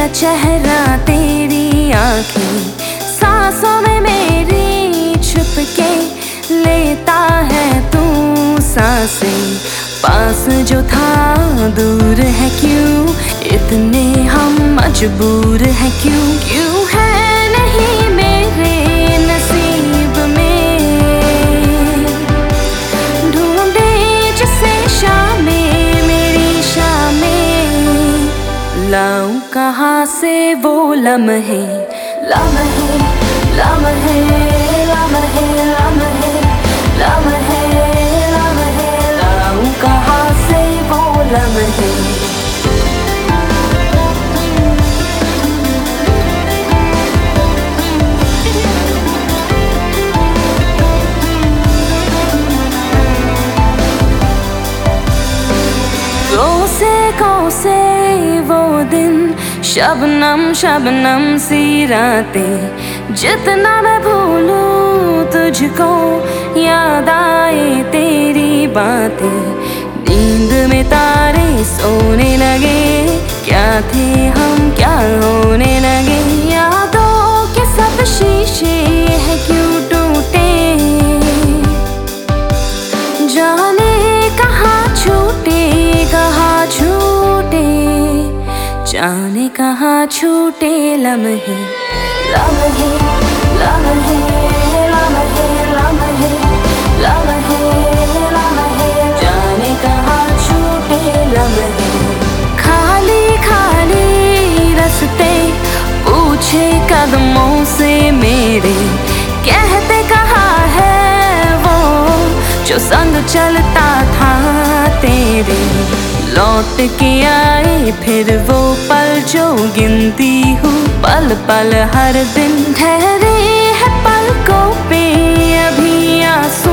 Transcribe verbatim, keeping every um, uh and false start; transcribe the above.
चेहरा तेरी आंखें सांसों में मेरी छुप के लेता है तू सांसें। पास जो था दूर है क्यों, इतने हम मजबूर है क्यों, क्यों है नहीं मेरे नसीब में। ढूंढे जिसे शामें मेरी शामें, लाऊं कहाँ से वो लम्हे लम्हे लम्हे लम्हे लम्हे लम्हे लम्हे, लाऊं कहाँ से वो लम्हे। कोसे कोसे वो दिन, शबनम शबनम सी रातें, जितना मैं भूलूं तुझको याद आए तेरी बातें। नींद में तारे सोने लगे, क्या थे हम क्या होने लगे। यादों के सब शीशे हैं क्यों टूटे, जाने कहाँ छूटे कहाँ छूटे, जाने कहाँ छूटे लम्हे लम्हे लम्हे लम्हे लम्हे लम्हे लम्हे, जाने कहाँ छूटे लम्हे। खाली खाली रास्ते पूछे कदमों से मेरे, कहते कहाँ है वो जो संग चलता था तेरे। लौट के आए फिर वो पल जो गिनती हूँ, पल पल हर दिन ठहरे है पलकों पे अभी आंसू।